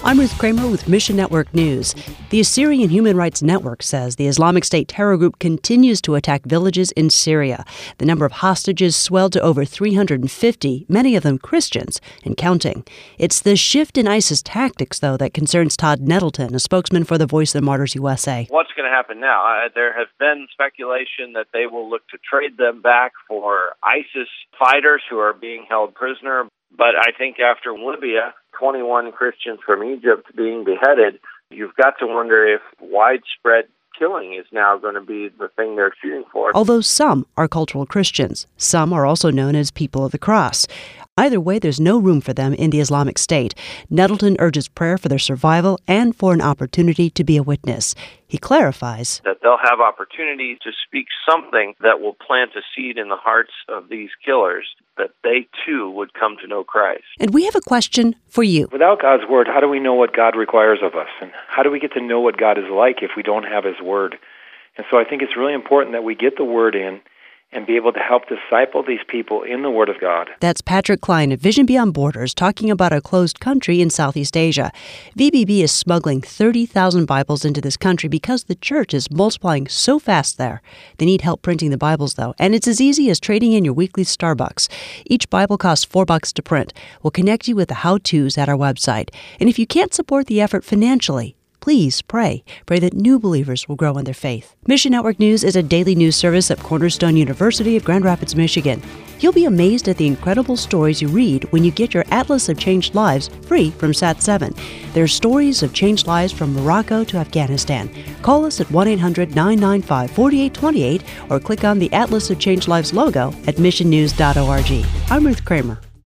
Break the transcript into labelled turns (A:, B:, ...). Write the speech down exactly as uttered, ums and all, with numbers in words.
A: I'm Ruth Kramer with Mission Network News. The Assyrian Human Rights Network says the Islamic State terror group continues to attack villages in Syria. The number of hostages swelled to over three hundred fifty, many of them Christians, and counting. It's the shift in ISIS tactics, though, that concerns Todd Nettleton, a spokesman for the Voice of the Martyrs U S A.
B: What's going to happen now? Uh, there has been speculation that they will look to trade them back for ISIS fighters who are being held prisoner. But I think after Libya, twenty-one Christians from Egypt being beheaded, you've got to wonder if widespread killing is now going to be the thing they're shooting for.
A: Although some are cultural Christians, some are also known as people of the cross. Either way, there's no room for them in the Islamic State. Nettleton urges prayer for their survival and for an opportunity to be a witness. He clarifies
B: that they'll have opportunity to speak something that will plant a seed in the hearts of these killers, that they too would come to know Christ.
A: And we have a question for you.
C: Without God's Word, how do we know what God requires of us? And how do we get to know what God is like if we don't have His Word? And so I think it's really important that we get the Word in and be able to help disciple these people in the Word of God.
A: That's Patrick Klein of Vision Beyond Borders talking about a closed country in Southeast Asia. V B B is smuggling thirty thousand Bibles into this country because the church is multiplying so fast there. They need help printing the Bibles, though, and it's as easy as trading in your weekly Starbucks. Each Bible costs four bucks to print. We'll connect you with the how-tos at our website. And if you can't support the effort financially, please pray. Pray that new believers will grow in their faith. Mission Network News is a daily news service at Cornerstone University of Grand Rapids, Michigan. You'll be amazed at the incredible stories you read when you get your Atlas of Changed Lives free from Sat seven. There are stories of changed lives from Morocco to Afghanistan. Call us at one eight hundred nine nine five four eight two eight or click on the Atlas of Changed Lives logo at mission news dot org. I'm Ruth Kramer.